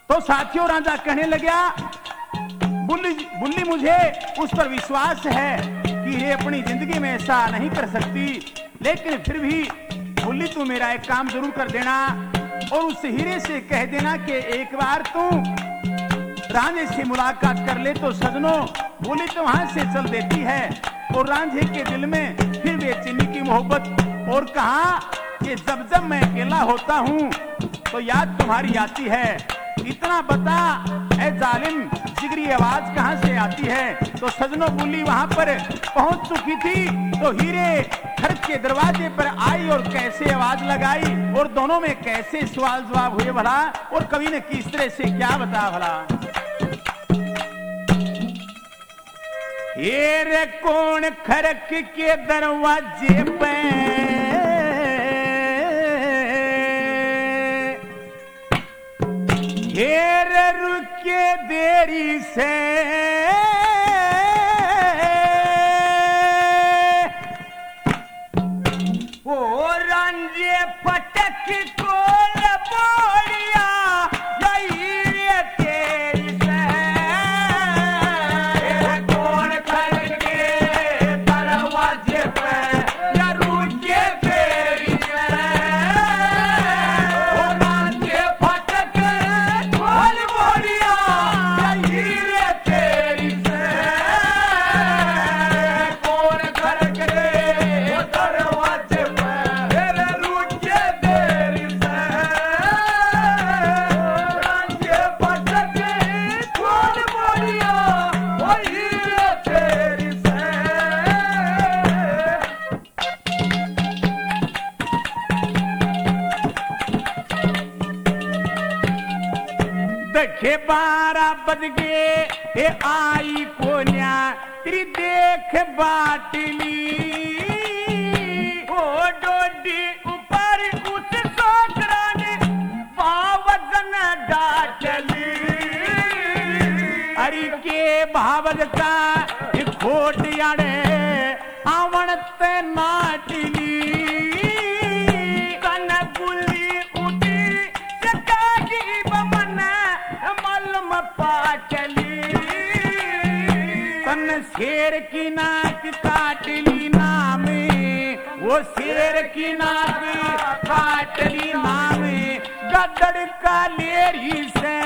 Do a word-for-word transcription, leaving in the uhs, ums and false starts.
तो साथियों रांझा कहने लगा, बुल्ली बुल्ली मुझे उस पर विश्वास है कि ये अपनी जिंदगी में ऐसा नहीं कर सकती, लेकिन फिर भी बुल्ली तू मेरा एक काम जरूर कर देना और उस हीरे से कह देना कि एक बार तू रांझे से मुलाकात कर ले। तो सजनों बुल्ली तो वहां से चल देती है और रांझे के दिल में फिर बेचैनी की मोहब्बत। और कहा कि जब जब मैं अकेला होता हूँ तो याद तुम्हारी आती है, इतना बता ऐ जालिम जिगरी आवाज कहां से आती है। तो सजनों बुल्ली वहां पर पहुंच चुकी थी, तो हीरे घर के दरवाजे पर आई और कैसे आवाज लगाई और दोनों में कैसे सवाल जवाब हुए भला, और कवि ने किस तरह से क्या बताया भला। हीरे कौन खरक के दरवाजे पे हीर रुके देरी से, ओ रांझे पटक को बोलिया हीरे तेरी से। कौन करके दरवाजे पे या रुके देरी से, ओ रांझे पटक बोल बोलिया हीरे तेरी से। कौन करके दरवाजे देखे बारह बज गए ए आई कोन्या तेरी देख बाटली, ओ डोडी ऊपर उस सोकरा ने बावजन डाटली। अरे के भावज का खोट याड़े आवण ते नाटली, कन बुली उठी चकागी बमन मलम पाटली। तन शेर की नाक काटली नामे, वो शेर की नाक काटली नामे, गदड़ का लेरी से